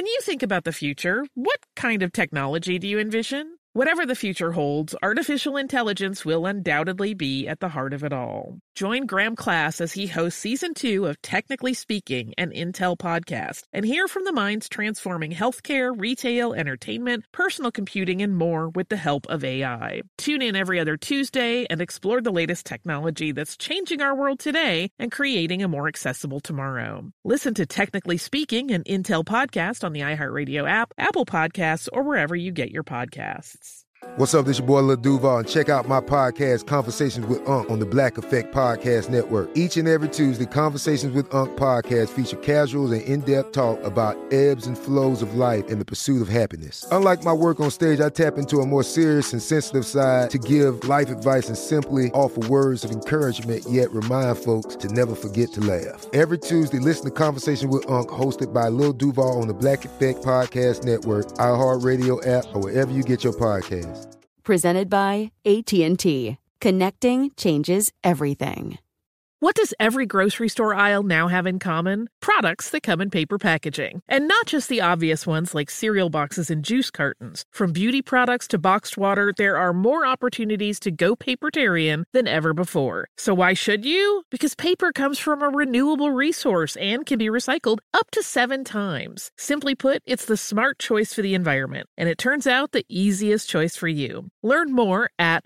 you think about the future, what kind of technology do you envision? Whatever the future holds, artificial intelligence will undoubtedly be at the heart of it all. Join Graham Class as he hosts Season 2 of Technically Speaking, an Intel podcast, and hear from the minds transforming healthcare, retail, entertainment, personal computing, and more with the help of AI. Tune in every other Tuesday and explore the latest technology that's changing our world today and creating a more accessible tomorrow. Listen to Technically Speaking, an Intel podcast on the iHeartRadio app, Apple Podcasts, or wherever you get your podcasts. What's up, this your boy Lil Duval, and check out my podcast, Conversations with Unc, on the Black Effect Podcast Network. Each and every Tuesday, Conversations with Unc podcast feature casual and in-depth talk about ebbs and flows of life and the pursuit of happiness. Unlike my work on stage, I tap into a more serious and sensitive side to give life advice and simply offer words of encouragement, yet remind folks to never forget to laugh. Every Tuesday, listen to Conversations with Unc, hosted by Lil Duval on the Black Effect Podcast Network, iHeartRadio app, or wherever you get your podcasts. Presented by AT&T. Connecting changes everything. What does every grocery store aisle now have in common? Products that come in paper packaging. And not just the obvious ones like cereal boxes and juice cartons. From beauty products to boxed water, there are more opportunities to go papertarian than ever before. So why should you? Because paper comes from a renewable resource and can be recycled up to 7 times. Simply put, it's the smart choice for the environment. And it turns out the easiest choice for you. Learn more at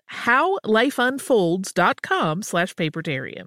howlifeunfolds.com/papertarian.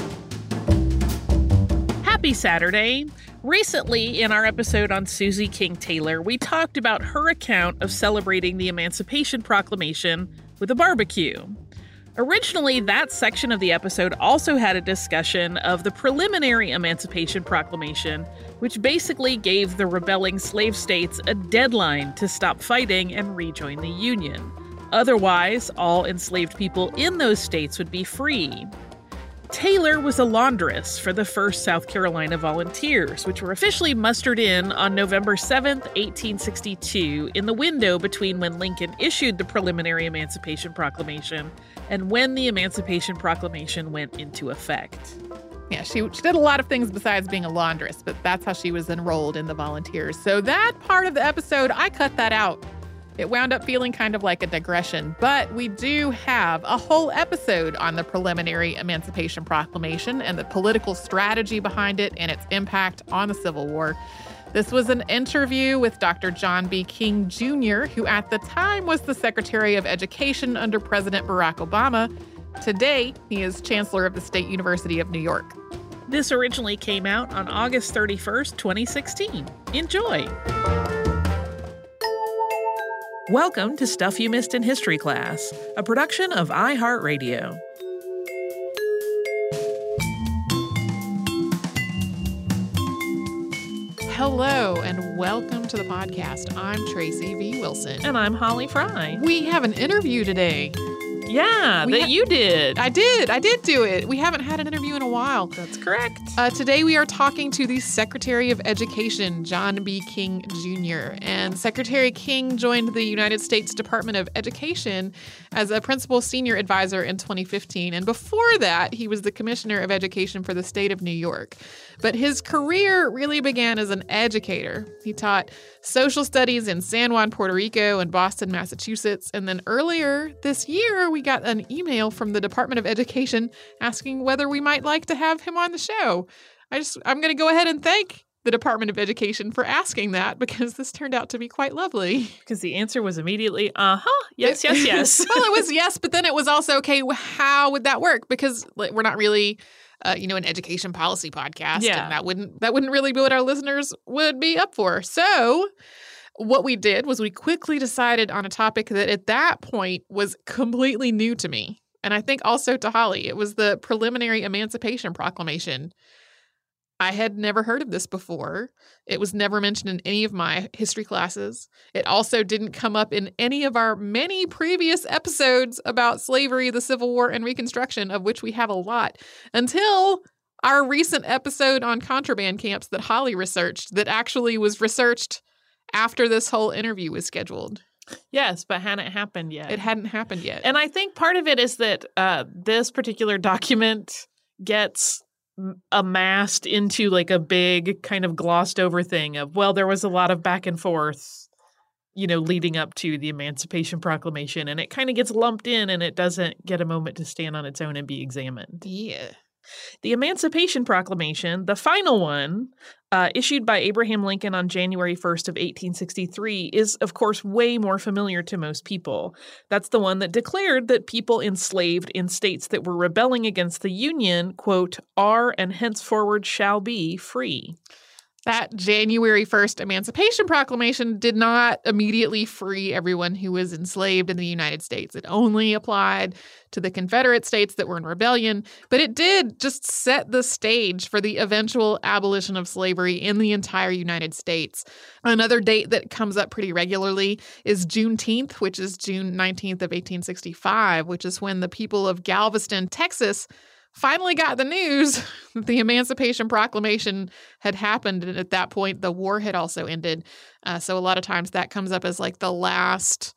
Happy Saturday! Recently, in our episode on Susie King Taylor, we talked about her account of celebrating the Emancipation Proclamation with a barbecue. Originally, that section of the episode also had a discussion of the preliminary Emancipation Proclamation, which basically gave the rebelling slave states a deadline to stop fighting and rejoin the Union. Otherwise, all enslaved people in those states would be free. Taylor was a laundress for the 1st South Carolina Volunteers, which were officially mustered in on November 7th, 1862, in the window between when Lincoln issued the preliminary Emancipation Proclamation and when the Emancipation Proclamation went into effect. Yeah, she did a lot of things besides being a laundress, but that's how she was enrolled in the Volunteers. So that part of the episode, I cut that out. It wound up feeling kind of like a digression, but we do have a whole episode on the preliminary Emancipation Proclamation and the political strategy behind it and its impact on the Civil War. This was an interview with Dr. John B. King Jr., who at the time was the Secretary of Education under President Barack Obama. Today, he is Chancellor of the State University of New York. This originally came out on August 31st, 2016. Enjoy! Welcome to Stuff You Missed in History Class, a production of iHeartRadio. Hello and welcome to the podcast. I'm Tracy V. Wilson. And I'm Holly Fry. We have an interview today. Yeah, you did. I did do it. We haven't had an interview in a while. That's correct. Today we are talking to the Secretary of Education, John B. King Jr. And Secretary King joined the United States Department of Education as a principal senior advisor in 2015. And before that, he was the Commissioner of Education for the state of New York. But his career really began as an educator. He taught social studies in San Juan, Puerto Rico, and Boston, Massachusetts. And then earlier this year, we got an email from the Department of Education asking whether we might like to have him on the show. I'm going to go ahead and thank the Department of Education for asking that, because this turned out to be quite lovely. Because the answer was immediately, yes. Well, it was yes, but then it was also, okay, how would that work? Because we're not really an education policy podcast. Yeah. And that wouldn't really be what our listeners would be up for. So what we did was we quickly decided on a topic that at that point was completely new to me. And I think also to Holly. It was the preliminary Emancipation Proclamation. I had never heard of this before. It was never mentioned in any of my history classes. It also didn't come up in any of our many previous episodes about slavery, the Civil War, and Reconstruction, of which we have a lot, until our recent episode on contraband camps that Holly researched, that actually was researched after this whole interview was scheduled. Yes, but hadn't happened yet. It hadn't happened yet. And I think part of it is that this particular document gets amassed into like a big kind of glossed over thing of, well, there was a lot of back and forth, leading up to the Emancipation Proclamation, and it kind of gets lumped in and it doesn't get a moment to stand on its own and be examined. Yeah. The Emancipation Proclamation, the final one, issued by Abraham Lincoln on January 1st of 1863, is, of course, way more familiar to most people. That's the one that declared that people enslaved in states that were rebelling against the Union, quote, are and henceforward shall be free. That January 1st Emancipation Proclamation did not immediately free everyone who was enslaved in the United States. It only applied to the Confederate states that were in rebellion, but it did just set the stage for the eventual abolition of slavery in the entire United States. Another date that comes up pretty regularly is Juneteenth, which is June 19th of 1865, which is when the people of Galveston, Texas, finally got the news that the Emancipation Proclamation had happened. And at that point, the war had also ended. So a lot of times that comes up as like the last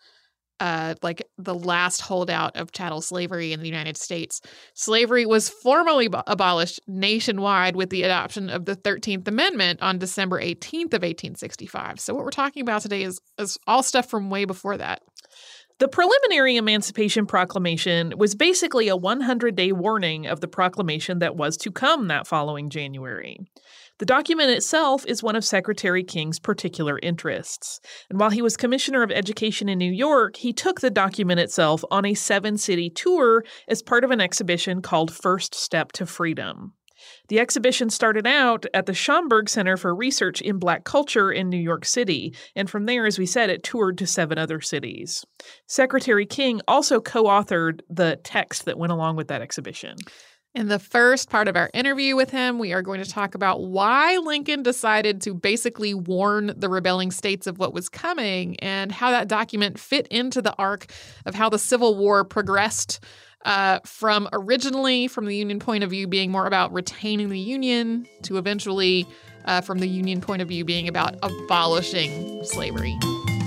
holdout of chattel slavery in the United States. Slavery was formally abolished nationwide with the adoption of the 13th Amendment on December 18th of 1865. So what we're talking about today is all stuff from way before that. The preliminary Emancipation Proclamation was basically a 100-day warning of the proclamation that was to come that following January. The document itself is one of Secretary King's particular interests. And while he was Commissioner of Education in New York, he took the document itself on a 7-city tour as part of an exhibition called First Step to Freedom. The exhibition started out at the Schomburg Center for Research in Black Culture in New York City, and from there, as we said, it toured to 7 other cities. Secretary King also co-authored the text that went along with that exhibition. In the first part of our interview with him, we are going to talk about why Lincoln decided to basically warn the rebelling states of what was coming and how that document fit into the arc of how the Civil War progressed from originally, from the Union point of view, being more about retaining the Union to eventually, from the Union point of view, being about abolishing slavery.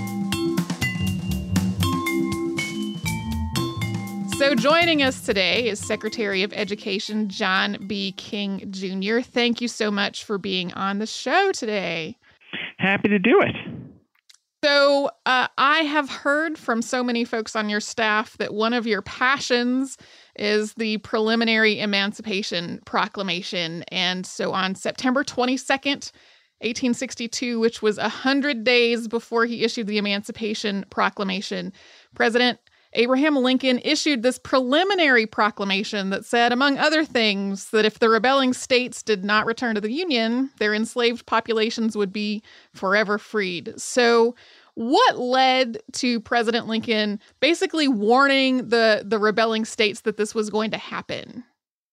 So joining us today is Secretary of Education John B. King Jr. Thank you so much for being on the show today. Happy to do it. So I have heard from so many folks on your staff that one of your passions is the preliminary Emancipation Proclamation. And so on September 22nd, 1862, which was 100 days before he issued the Emancipation Proclamation, President Abraham Lincoln issued this preliminary proclamation that said, among other things, that if the rebelling states did not return to the Union, their enslaved populations would be forever freed. So what led to President Lincoln basically warning the rebelling states that this was going to happen?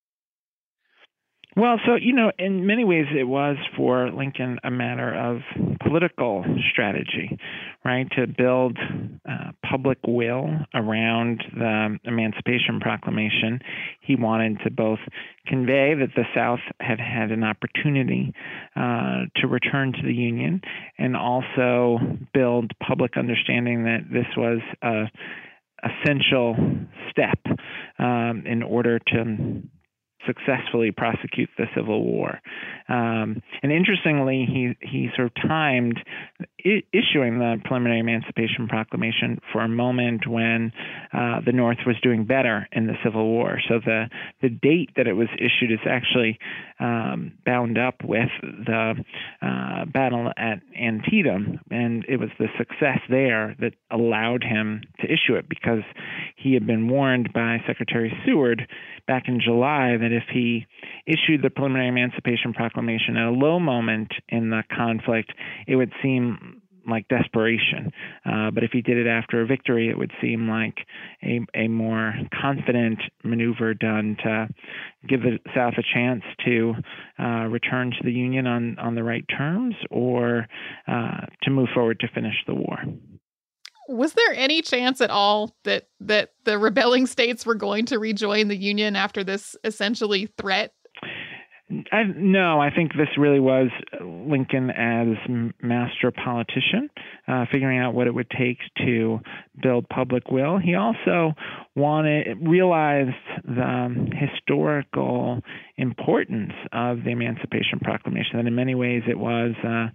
Well, so, in many ways it was for Lincoln a matter of political strategy, right? To build public will around the Emancipation Proclamation. He wanted to both convey that the South had had an opportunity to return to the Union and also build public understanding that this was an essential step in order to successfully prosecute the Civil War. And interestingly, he sort of timed issuing the preliminary Emancipation Proclamation for a moment when the North was doing better in the Civil War. So the date that it was issued is actually bound up with the battle at Antietam, and it was the success there that allowed him to issue it, because he had been warned by Secretary Seward back in July that if he issued the preliminary Emancipation Proclamation at a low moment in the conflict, it would seem like desperation. But if he did it after a victory, it would seem like a more confident maneuver done to give the South a chance to return to the Union on the right terms, or to move forward to finish the war. Was there any chance at all that the rebelling states were going to rejoin the Union after this essentially threat? No, I think this really was Lincoln as master politician, figuring out what it would take to build public will. He also realized the historical importance of the Emancipation Proclamation, that in many ways it was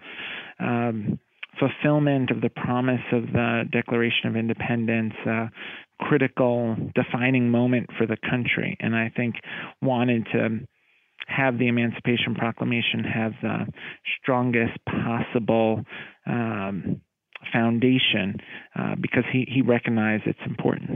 fulfillment of the promise of the Declaration of Independence, critical defining moment for the country, and I think wanted to have the Emancipation Proclamation have the strongest possible foundation because he recognized its importance.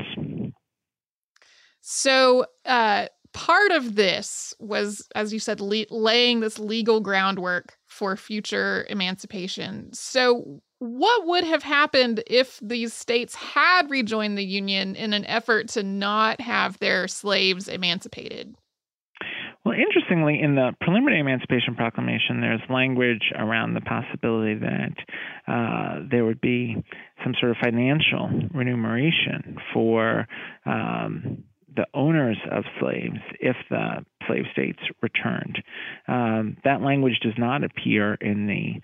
So part of this was, as you said, laying this legal groundwork for future emancipation. So what would have happened if these states had rejoined the Union in an effort to not have their slaves emancipated? Well, interestingly, in the preliminary Emancipation Proclamation, there's language around the possibility that there would be some sort of financial remuneration for the owners of slaves if the slave states returned. That language does not appear in the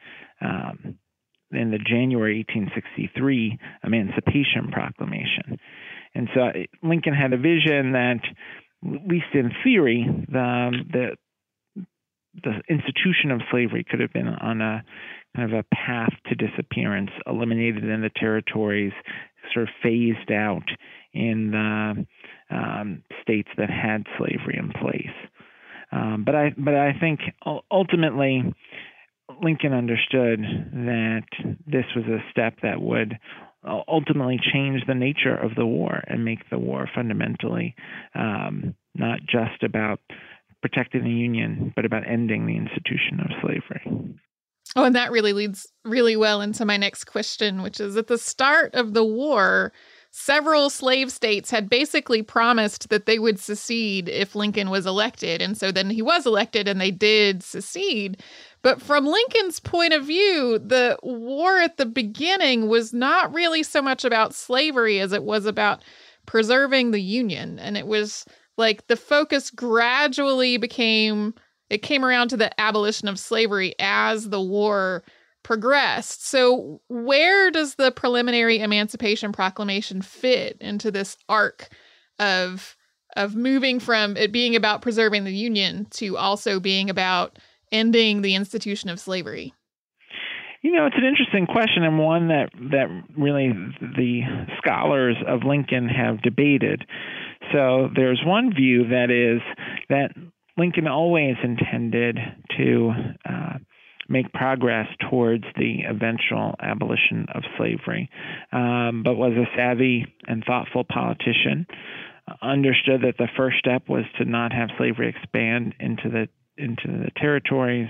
January 1863 Emancipation Proclamation. And so Lincoln had a vision that, at least in theory, the institution of slavery could have been on a kind of a path to disappearance, eliminated in the territories, sort of phased out in the states that had slavery in place. But I think ultimately Lincoln understood that this was a step that would ultimately change the nature of the war and make the war fundamentally not just about protecting the Union, but about ending the institution of slavery. Oh, and that really leads really well into my next question, which is at the start of the war, several slave states had basically promised that they would secede if Lincoln was elected. And so then he was elected and they did secede. But from Lincoln's point of view, the war at the beginning was not really so much about slavery as it was about preserving the Union. And it was like the focus gradually came around to the abolition of slavery as the war progressed. So where does the preliminary Emancipation Proclamation fit into this arc of moving from it being about preserving the Union to also being about ending the institution of slavery? You know, it's an interesting question, and one that really the scholars of Lincoln have debated. So there's one view that is that Lincoln always intended to make progress towards the eventual abolition of slavery, but was a savvy and thoughtful politician, understood that the first step was to not have slavery expand into the territories.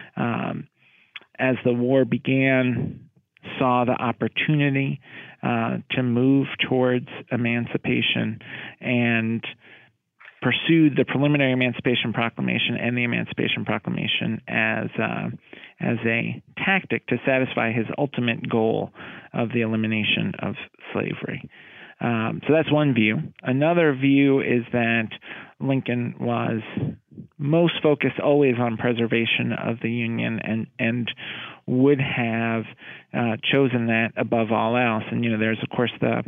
As the war began, saw the opportunity to move towards emancipation and pursued the preliminary Emancipation Proclamation and the Emancipation Proclamation as a tactic to satisfy his ultimate goal of the elimination of slavery. So that's one view. Another view is that Lincoln was most focused always on preservation of the Union and would have chosen that above all else. And, there's, of course, the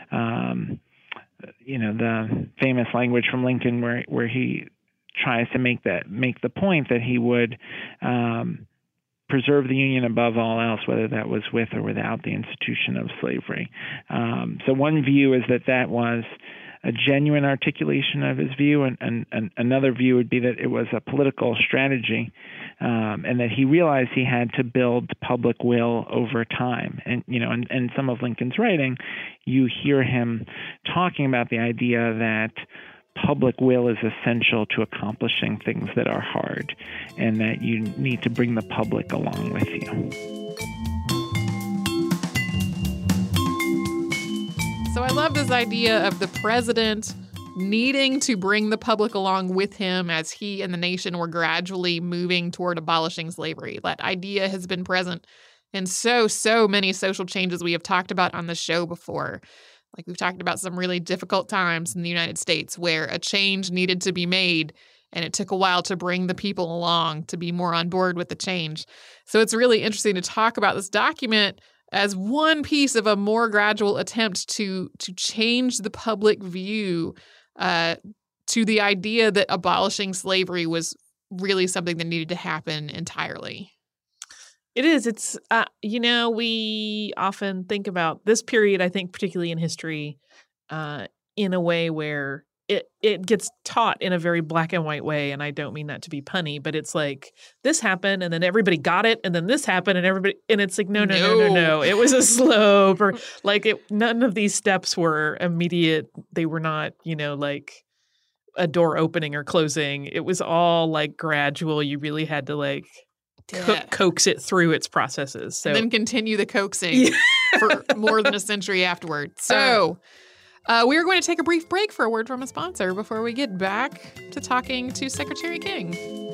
famous language from Lincoln where he tries to make the point that he would preserve the Union above all else, whether that was with or without the institution of slavery. So one view is that was a genuine articulation of his view, and another view would be that it was a political strategy, and that he realized he had to build public will over time. And in some of Lincoln's writing, you hear him talking about the idea that public will is essential to accomplishing things that are hard, and that you need to bring the public along with you. So I love this idea of the president needing to bring the public along with him as he and the nation were gradually moving toward abolishing slavery. That idea has been present in so many social changes we have talked about on the show before. Like we've talked about some really difficult times in the United States where a change needed to be made, and it took a while to bring the people along to be more on board with the change. So it's really interesting to talk about this document as one piece of a more gradual attempt to change the public view to the idea that abolishing slavery was really something that needed to happen entirely. It is. It's, we often think about this period, I think, particularly in history, in a way where it gets taught in a very black and white way. And I don't mean that to be punny, but it's like this happened and then everybody got it. And then this happened and it's like, no. It was a slow, none of these steps were immediate. They were not, like a door opening or closing. It was all like gradual. You really had to coax it through its processes. So. And then continue the coaxing for more than a century afterward. So we are going to take a brief break for a word from a sponsor before we get back to talking to Secretary King.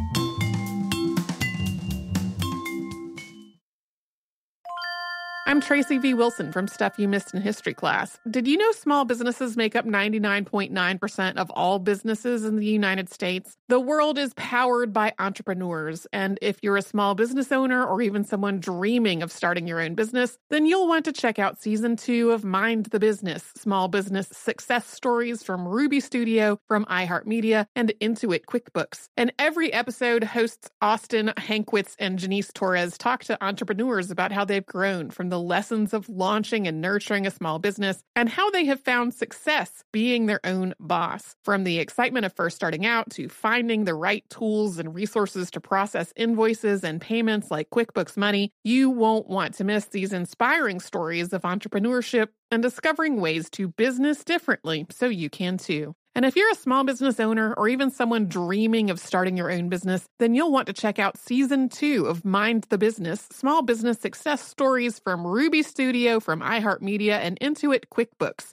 I'm Tracy V. Wilson from Stuff You Missed in History class. Did you know small businesses make up 99.9% of all businesses in the United States? The world is powered by entrepreneurs, and if you're a small business owner or even someone dreaming of starting your own business, then you'll want to check out Season 2 of Mind the Business, Small Business Success Stories from Ruby Studio, from iHeartMedia, and Intuit QuickBooks. And every episode, hosts Austin Hankwitz and Janice Torres talk to entrepreneurs about how they've grown from the lessons of launching and nurturing a small business and how they have found success being their own boss. From the excitement of first starting out to finding the right tools and resources to process invoices and payments like QuickBooks Money, you won't want to miss these inspiring stories of entrepreneurship and discovering ways to business differently so you can too. And if you're a small business owner or even someone dreaming of starting your own business, then you'll want to check out Season 2 of Mind the Business, Small Business Success Stories from Ruby Studio, from iHeartMedia, and Intuit QuickBooks.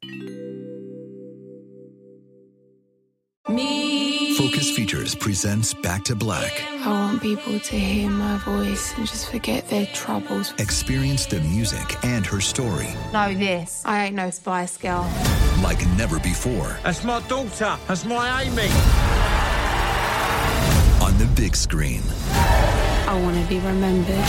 Focus Features presents Back to Black. I want people to hear my voice and just forget their troubles. Experience the music and her story. Know this. I ain't no Spice Girl. Like never before. That's my daughter. That's my Amy. On the big screen. I want to be remembered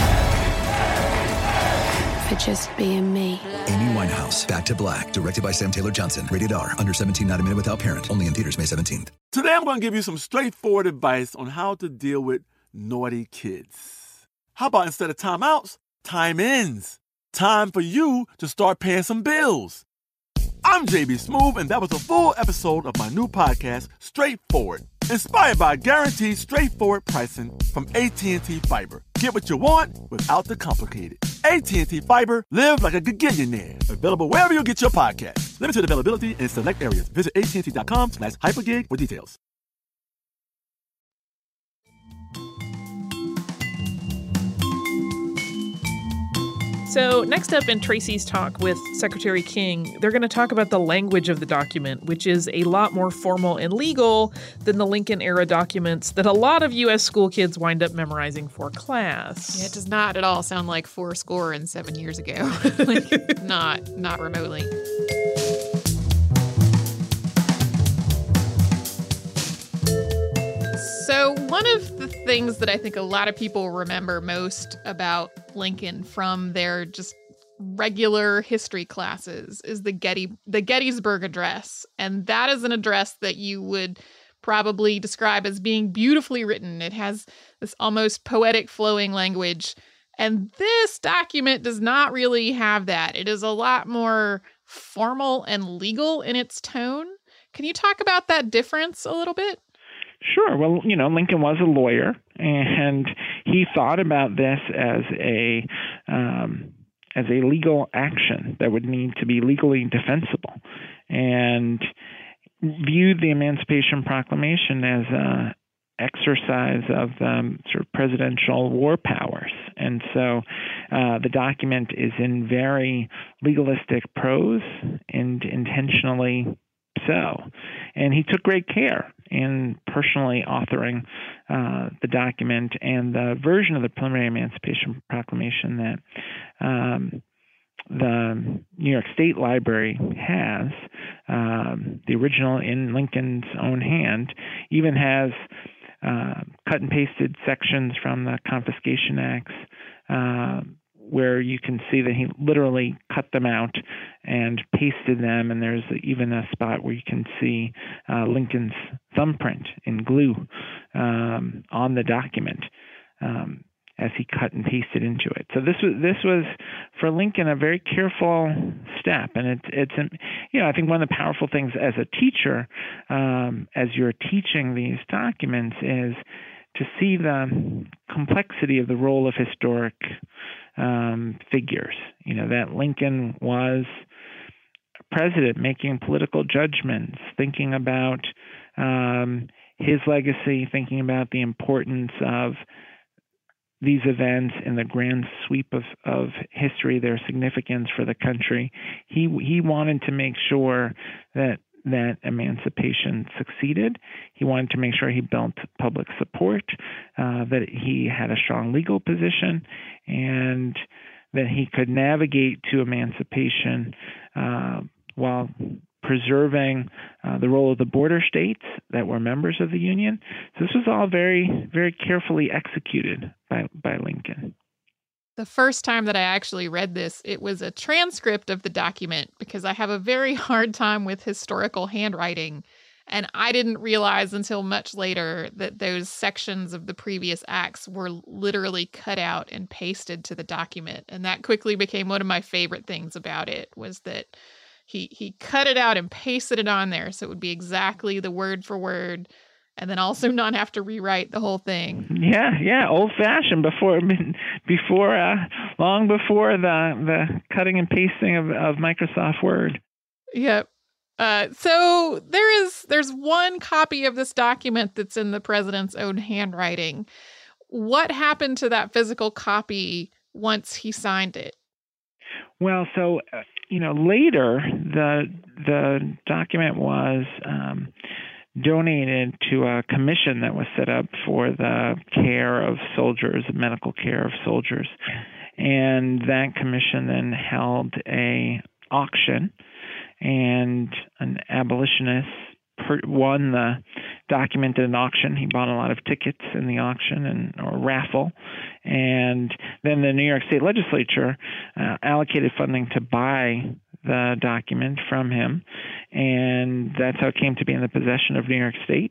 for just being me. Amy Winehouse, Back to Black, directed by Sam Taylor Johnson. Rated R, under 17, not a minute without parent. Only in theaters May 17th. Today I'm going to give you some straightforward advice on how to deal with naughty kids. How about instead of timeouts, time-ins? Time for you to start paying some bills. I'm JB Smoove, and that was a full episode of my new podcast, Straightforward, inspired by guaranteed straightforward pricing from AT&T Fiber. Get what you want without the complicated. AT&T Fiber, live like a gigillionaire. Available wherever you get your podcast. Limited availability in select areas. Visit AT&T.com/hypergig for details. So next up in Tracy's talk with Secretary King, they're going to talk about the language of the document, which is a lot more formal and legal than the Lincoln-era documents that a lot of U.S. school kids wind up memorizing for class. Yeah, it does not at all sound like 7 years ago. Not remotely. So one of the things that I think a lot of people remember most about Lincoln from their just regular history classes is the Gettysburg Address. And that is an address that you would probably describe as being beautifully written. It has this almost poetic flowing language. And this document does not really have that. It is a lot more formal and legal in its tone. Can you talk about that difference a little bit? Sure. Well, Lincoln was a lawyer, and he thought about this as a legal action that would need to be legally defensible, and viewed the Emancipation Proclamation as an exercise of sort of presidential war powers. And so the document is in very legalistic prose and intentionally so. And he took great care in personally authoring the document, and the version of the Preliminary Emancipation Proclamation that the New York State Library has the original in Lincoln's own hand, even has cut and pasted sections from the Confiscation Acts where you can see that he literally cut them out and pasted them, and there's even a spot where you can see Lincoln's thumbprint in glue on the document as he cut and pasted into it. So this was for Lincoln a very careful step, and it's I think one of the powerful things as a teacher, as you're teaching these documents, is to see the complexity of the role of historic figures. That Lincoln was president making political judgments, thinking about his legacy, thinking about the importance of these events in the grand sweep of history, their significance for the country. He wanted to make sure that emancipation succeeded. He wanted to make sure he built public support, that he had a strong legal position, and that he could navigate to emancipation while preserving the role of the border states that were members of the Union. So this was all very, very carefully executed by Lincoln. The first time that I actually read this, it was a transcript of the document because I have a very hard time with historical handwriting. And I didn't realize until much later that those sections of the previous acts were literally cut out and pasted to the document. And that quickly became one of my favorite things about it, was that he cut it out and pasted it on there so it would be exactly the word for word, and then also not have to rewrite the whole thing. Yeah, old-fashioned long before the cutting and pasting of Microsoft Word. Yep. So there's one copy of this document that's in the president's own handwriting. What happened to that physical copy once he signed it? Well, so later the document was donated to a commission that was set up for the care of soldiers, medical care of soldiers, and that commission then held a auction, and an abolitionist won the document at an auction. He bought a lot of tickets in the auction or raffle, and then the New York State Legislature allocated funding to buy the document from him, and that's how it came to be in the possession of New York State.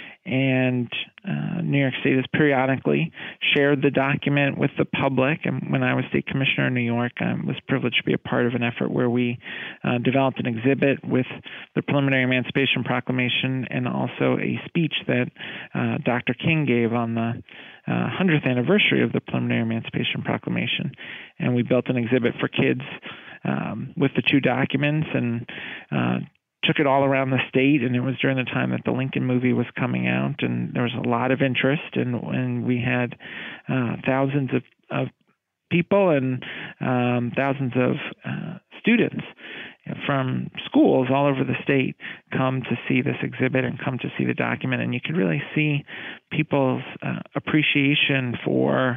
And New York State has periodically shared the document with the public. And when I was state commissioner in New York, I was privileged to be a part of an effort where we developed an exhibit with the Preliminary Emancipation Proclamation and also a speech that Dr. King gave on the 100th anniversary of the Preliminary Emancipation Proclamation. And we built an exhibit for kids with the two documents and took it all around the state, and it was during the time that the Lincoln movie was coming out, and there was a lot of interest, and we had thousands of people and thousands of students from schools all over the state come to see this exhibit and come to see the document, and you could really see people's appreciation for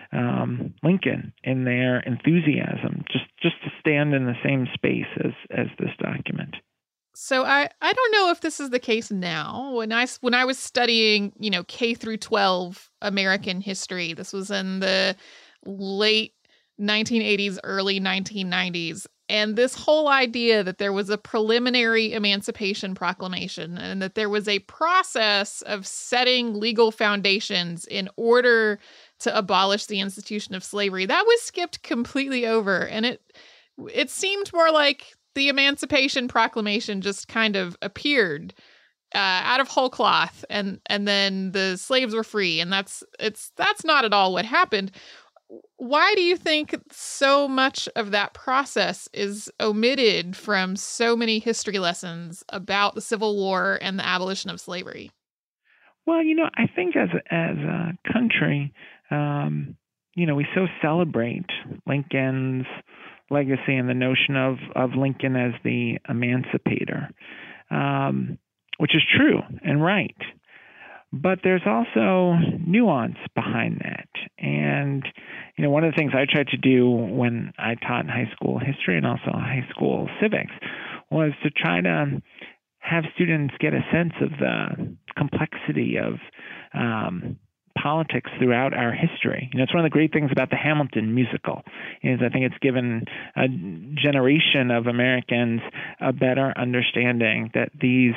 Lincoln in their enthusiasm just to stand in the same space as this document. So I don't know if this is the case now. When I was studying, K through 12 American history, this was in the late 1980s, early 1990s. And this whole idea that there was a preliminary Emancipation Proclamation and that there was a process of setting legal foundations in order to abolish the institution of slavery, that was skipped completely over. And it seemed more like the Emancipation Proclamation just kind of appeared out of whole cloth, and then the slaves were free, and that's not at all what happened. Why do you think so much of that process is omitted from so many history lessons about the Civil War and the abolition of slavery? Well, I think as a country, we so celebrate Lincoln's legacy and the notion of Lincoln as the emancipator, which is true and right. But there's also nuance behind that. And, one of the things I tried to do when I taught in high school history and also high school civics was to try to have students get a sense of the complexity of politics throughout our history. It's one of the great things about the Hamilton musical is I think it's given a generation of Americans a better understanding that these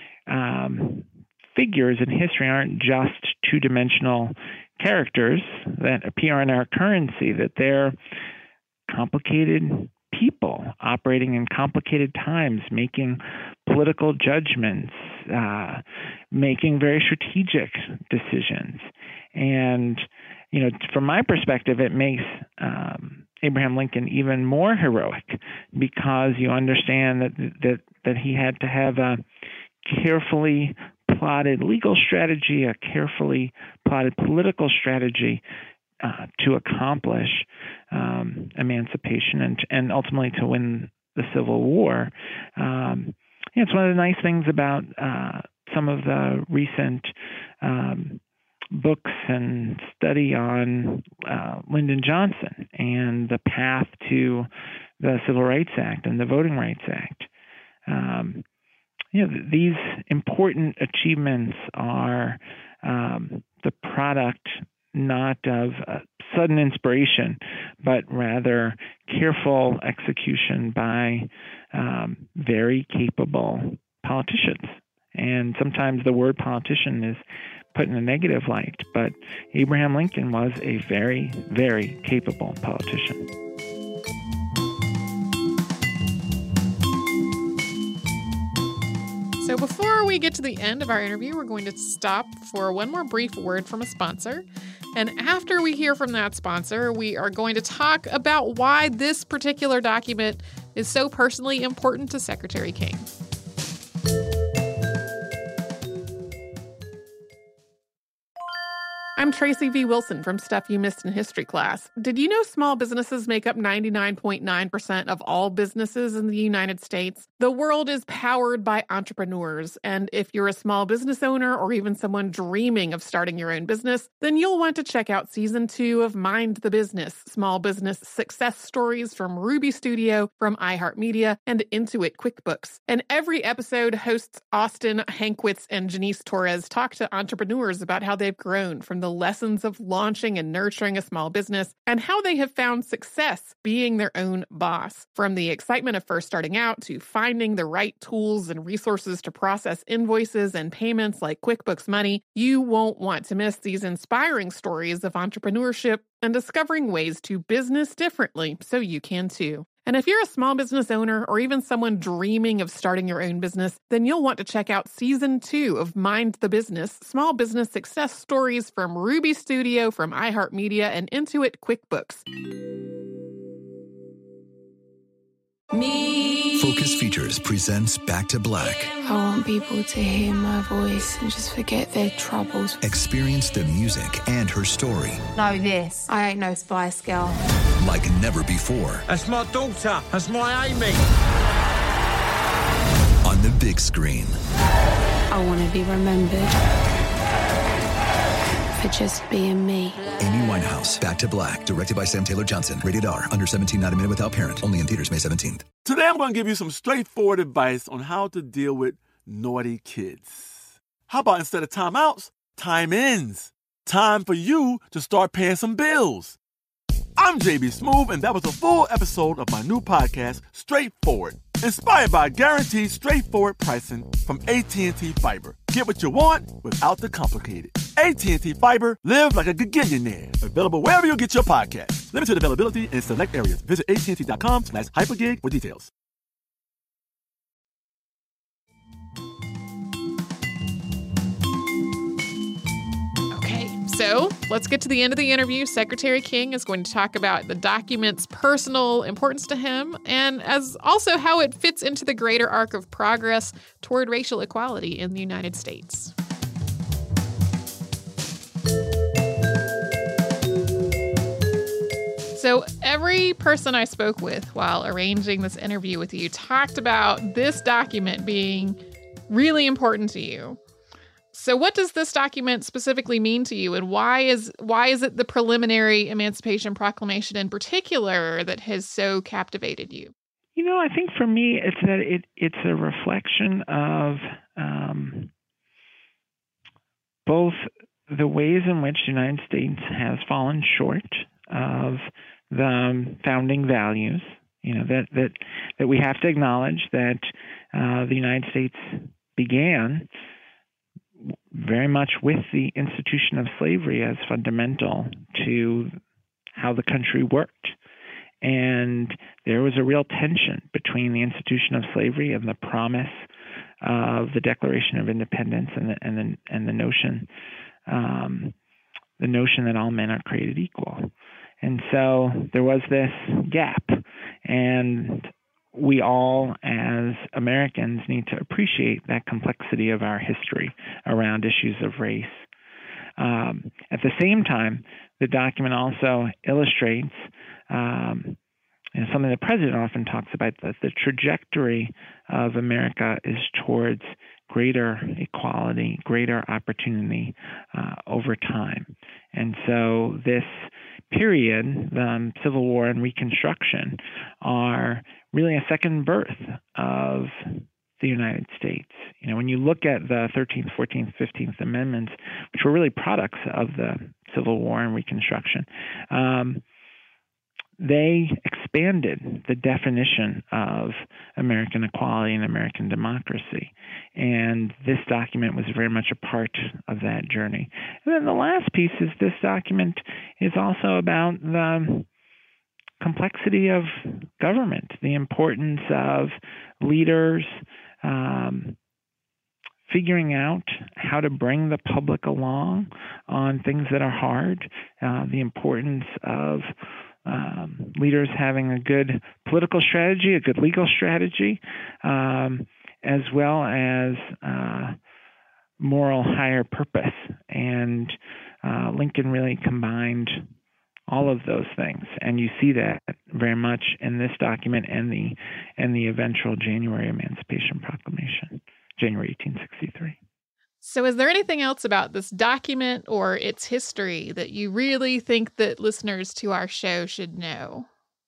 figures in history aren't just two-dimensional characters that appear in our currency, that they're complicated people operating in complicated times, making political judgments, making very strategic decisions. And, from my perspective, it makes Abraham Lincoln even more heroic because you understand that he had to have a carefully plotted legal strategy, a carefully plotted political strategy to accomplish emancipation and ultimately to win the Civil War. It's one of the nice things about some of the recent books and study on Lyndon Johnson and the path to the Civil Rights Act and the Voting Rights Act. These important achievements are the product not of sudden inspiration, but rather careful execution by very capable politicians. And sometimes the word politician is put in a negative light, but Abraham Lincoln was a very, very capable politician. So before we get to the end of our interview, we're going to stop for one more brief word from a sponsor. And after we hear from that sponsor, we are going to talk about why this particular document is so personally important to Secretary King. I'm Tracy V. Wilson from Stuff You Missed in History Class. Did you know small businesses make up 99.9% of all businesses in the United States? The world is powered by entrepreneurs, and if you're a small business owner or even someone dreaming of starting your own business, then you'll want to check out Season 2 of Mind the Business, Small Business Success Stories from Ruby Studio, from iHeartMedia, and Intuit QuickBooks. And every episode, hosts Austin Hankwitz and Janice Torres talk to entrepreneurs about how they've grown from the lessons of launching and nurturing a small business and how they have found success being their own boss. From the excitement of first starting out to finding the right tools and resources to process invoices and payments like QuickBooks Money, you won't want to miss these inspiring stories of entrepreneurship and discovering ways to business differently so you can too. And if you're a small business owner or even someone dreaming of starting your own business, then you'll want to check out Season 2 of Mind the Business, Small Business Success Stories from Ruby Studio, from iHeartMedia, and Intuit QuickBooks. Focus Features presents Back to Black. I want people to hear my voice and just forget their troubles. Experience the music and her story. Know this, I ain't no Spice Girl. Like never before. That's my daughter. That's my Amy. On the big screen. I want to be remembered for just being me. Amy Winehouse, Back to Black, directed by Sam Taylor Johnson. Rated R, under 17, not admitted without parent. Only in theaters May 17th. Today I'm going to give you some straightforward advice on how to deal with naughty kids. How about instead of timeouts, time-ins? Time for you to start paying some bills. I'm JB Smoove, and that was a full episode of my new podcast, Straightforward, inspired by guaranteed straightforward pricing from AT&T Fiber. Get what you want without the complicated. AT&T Fiber, live like a gigillionaire. Available wherever you get your podcasts. Limited availability in select areas. Visit AT&T.com/hypergig for details. So let's get to the end of the interview. Secretary King is going to talk about the document's personal importance to him and as also how it fits into the greater arc of progress toward racial equality in the United States. So every person I spoke with while arranging this interview with you talked about this document being really important to you. So what does this document specifically mean to you, and why is it the preliminary Emancipation Proclamation in particular that has so captivated you? I think for me, it's that it's a reflection of both the ways in which the United States has fallen short of the founding values. That we have to acknowledge that the United States began very much with the institution of slavery as fundamental to how the country worked. And there was a real tension between the institution of slavery and the promise of the Declaration of Independence and the notion that all men are created equal. And so there was this gap, and we all as Americans need to appreciate that complexity of our history around issues of race. At the same time, the document also illustrates something the president often talks about, that the trajectory of America is towards greater equality, greater opportunity over time. And so this period, the Civil War and Reconstruction, are really a second birth of the United States. When you look at the 13th, 14th, 15th Amendments, which were really products of the Civil War and Reconstruction, they expanded the definition of American equality and American democracy. And this document was very much a part of that journey. And then the last piece is this document is also about the complexity of government, the importance of leaders figuring out how to bring the public along on things that are hard, the importance of leaders having a good political strategy, a good legal strategy, as well as moral higher purpose. And Lincoln really combined all of those things, and you see that very much in this document and the eventual January Emancipation Proclamation, January 1863. So is there anything else about this document or its history that you really think that listeners to our show should know?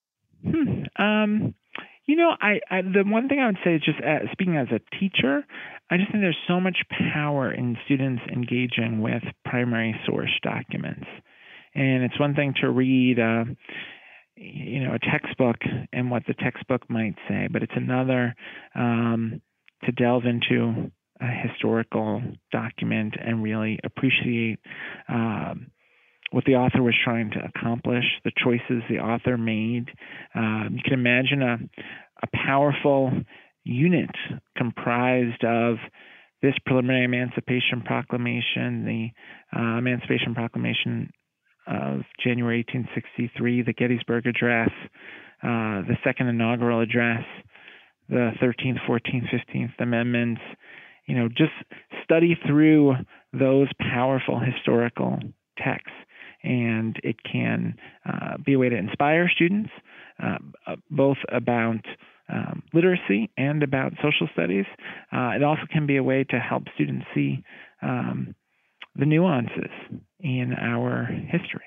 The one thing I would say is just speaking as a teacher, I just think there's so much power in students engaging with primary source documents. And it's one thing to read, a textbook and what the textbook might say, but it's another to delve into a historical document and really appreciate what the author was trying to accomplish, the choices the author made. You can imagine a powerful unit comprised of this preliminary Emancipation Proclamation, the Emancipation Proclamation of January 1863, the Gettysburg Address, the Second Inaugural Address, the 13th, 14th, 15th Amendments. Just study through those powerful historical texts, and it can be a way to inspire students, both about literacy and about social studies. It also can be a way to help students see the nuances in our history.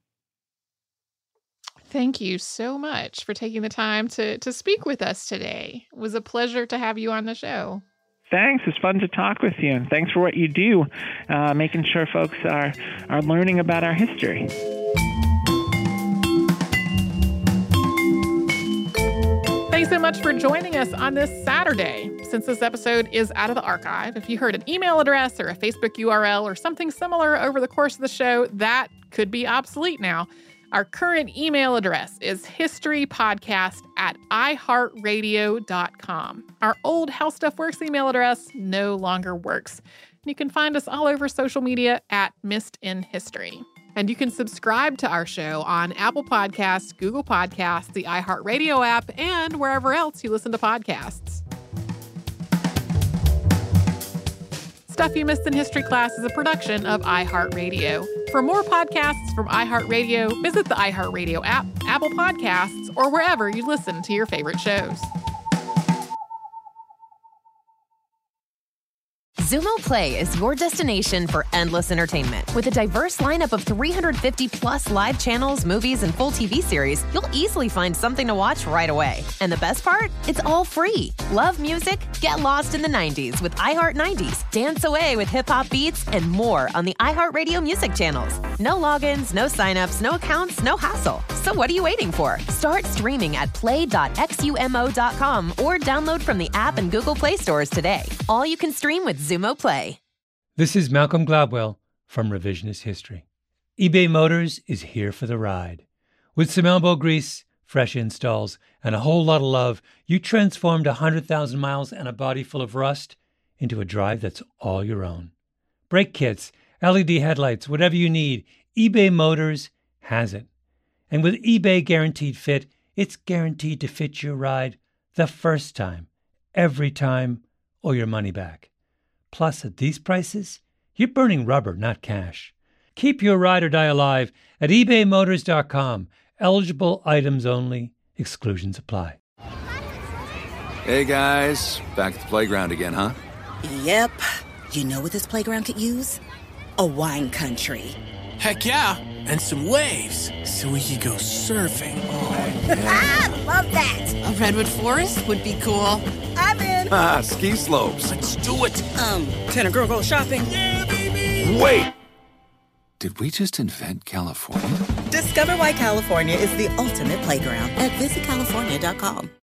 Thank you so much for taking the time to speak with us today. It was a pleasure to have you on the show. Thanks. It's fun to talk with you. And thanks for what you do, making sure folks are learning about our history. Thanks so much for joining us on this Saturday. Since this episode is out of the archive, if you heard an email address or a Facebook URL or something similar over the course of the show, that could be obsolete now. Our current email address is historypodcast@iheartradio.com. Our old How Stuff Works email address no longer works. You can find us all over social media at Missed in History. And you can subscribe to our show on Apple Podcasts, Google Podcasts, the iHeartRadio app, and wherever else you listen to podcasts. Stuff You Missed in History Class is a production of iHeartRadio. For more podcasts from iHeartRadio, visit the iHeartRadio app, Apple Podcasts, or wherever you listen to your favorite shows. Xumo Play is your destination for endless entertainment. With a diverse lineup of 350-plus live channels, movies, and full TV series, you'll easily find something to watch right away. And the best part? It's all free. Love music? Get lost in the 90s with iHeart 90s, dance away with hip-hop beats, and more on the iHeartRadio music channels. No logins, no signups, no accounts, no hassle. So what are you waiting for? Start streaming at play.xumo.com or download from the app and Google Play stores today. All you can stream with Xumo Play. This is Malcolm Gladwell from Revisionist History. eBay Motors is here for the ride. With some elbow grease, fresh installs, and a whole lot of love, you transformed 100,000 miles and a body full of rust into a drive that's all your own. Brake kits, LED headlights, whatever you need, eBay Motors has it. And with eBay Guaranteed Fit, it's guaranteed to fit your ride the first time, every time, or your money back. Plus, at these prices, you're burning rubber, not cash. Keep your ride or die alive at ebaymotors.com. Eligible items only. Exclusions apply. Hey, guys. Back at the playground again, huh? Yep. You know what this playground could use? A wine country. Heck yeah. And some waves so we could go surfing. Oh, yeah. Love that. A redwood forest would be cool. I'm in. Ski slopes. Let's do it. Can a girl go shopping? Yeah, baby. Wait. Did we just invent California? Discover why California is the ultimate playground at visitcalifornia.com.